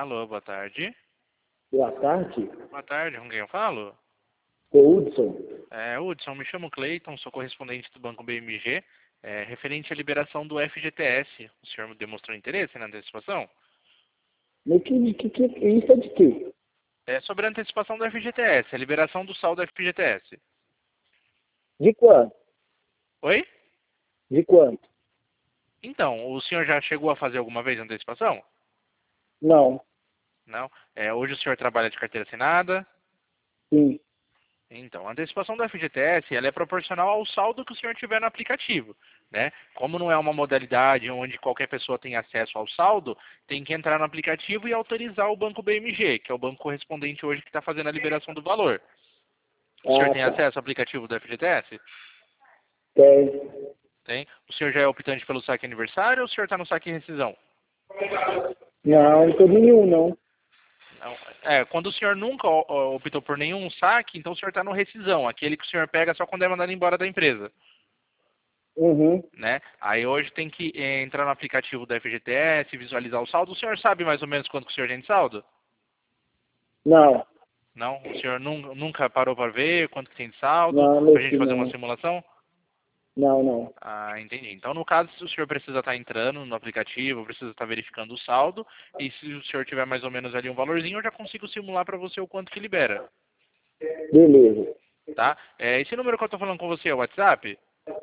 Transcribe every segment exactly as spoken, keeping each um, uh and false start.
Alô, boa tarde. Boa tarde. Boa tarde, com quem eu falo? Ô, Hudson. É, Hudson, me chamo Cleiton, sou correspondente do Banco B M G, é, referente à liberação do F G T S. O senhor demonstrou interesse na antecipação? Mas que, que, que, isso é de quê? É sobre a antecipação do F G T S, a liberação do saldo do F G T S. De quanto? Oi? De quanto? Então, o senhor já chegou a fazer alguma vez a antecipação? Não. Não? É, hoje o senhor trabalha de carteira assinada? Sim. Então, a antecipação do F G T S ela é proporcional ao saldo que o senhor tiver no aplicativo, né? Como não é uma modalidade onde qualquer pessoa tem acesso ao saldo, tem que entrar no aplicativo e autorizar o Banco B M G, que é o banco correspondente hoje que está fazendo a liberação do valor. O senhor Ah, tem tá. acesso ao aplicativo do F G T S? Tem. Tem. O senhor já é optante pelo saque aniversário ou o senhor está no saque em rescisão? Não, não tô nenhum, não. Não. É, quando o senhor nunca ó, ó, optou por nenhum saque, então o senhor está no rescisão, aquele que o senhor pega só quando é mandado embora da empresa. Uhum. Né? Aí hoje tem que eh, entrar no aplicativo da F G T S, visualizar o saldo. O senhor sabe mais ou menos quanto que o senhor tem de saldo? Não. Não? O senhor nun- nunca parou para ver quanto que tem de saldo? Não, Para a gente mexi fazer uma não. simulação? Não, não. Ah, entendi. Então, no caso, se o senhor precisa estar entrando no aplicativo, precisa estar verificando o saldo, e se o senhor tiver mais ou menos ali um valorzinho, eu já consigo simular para você o quanto que libera. Beleza. Tá? É, esse número que eu estou falando com você é o WhatsApp?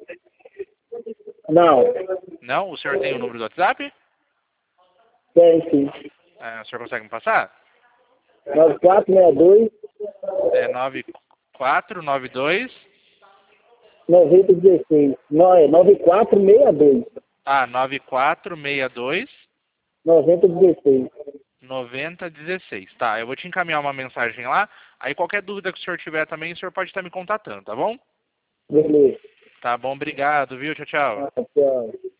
Não. Não? O senhor tem o número do WhatsApp? Tem, sim. Ah, o senhor consegue me passar? nove quatro seis dois, É nove quatro nove dois. nove zero um seis. Não, é nove quatro seis dois, Ah, nove quatro seis dois, nove zero um seis. nove zero um seis. Tá, eu vou te encaminhar uma mensagem lá. Aí qualquer dúvida que o senhor tiver também, o senhor pode estar me contatando, tá bom? Beleza. Tá bom, obrigado, viu? Tchau, tchau. Ah, tchau.